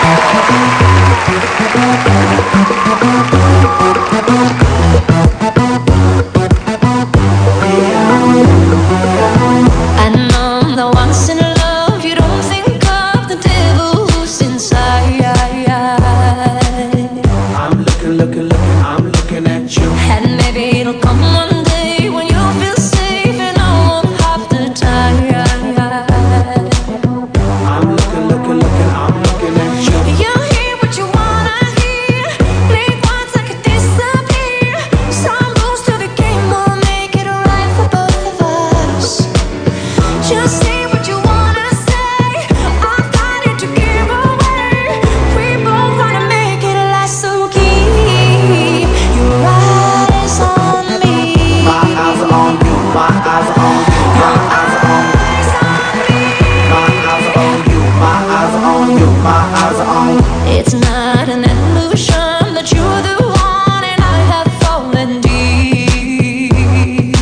It's not an illusion that you're the one and I have fallen deep.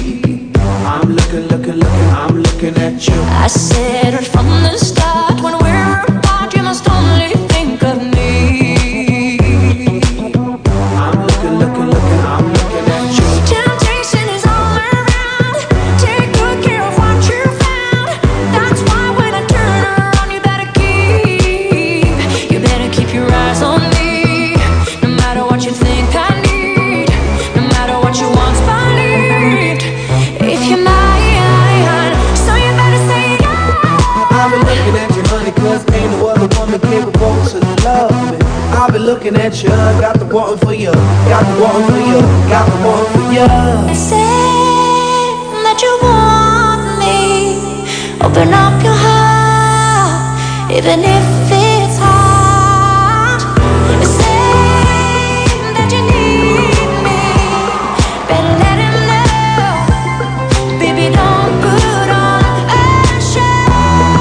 I'm looking at you. I said it from the start, when we're apart you must only think of me. I'm looking at you. Temptation is all around, take good care of what you found. That's why when I turn around you better keep your eyes on me. No matter what you think I need, no matter what you once believed, if you're mine, so you better say yeah. I've been looking at you, honey, cause ain't no other woman capable to love me. I've been looking at you, got the one for you, got the one for you, got the one for you. They say that you want me, open up your heart, even if it's hard. They say that you need me, better let him know. Baby, don't put on a show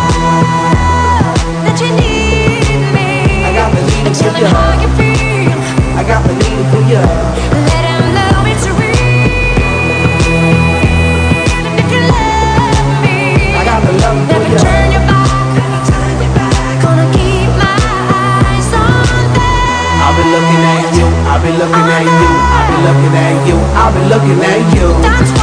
that you need me. I got the need And tell for him you. how you feel. I got the need for you. Let him know it's real. And if you love me, I got the love for never you. turn your back. Gonna keep my eyes on them. I've been looking at you, I've been looking at you, I've been looking at you, I've been looking at you. That's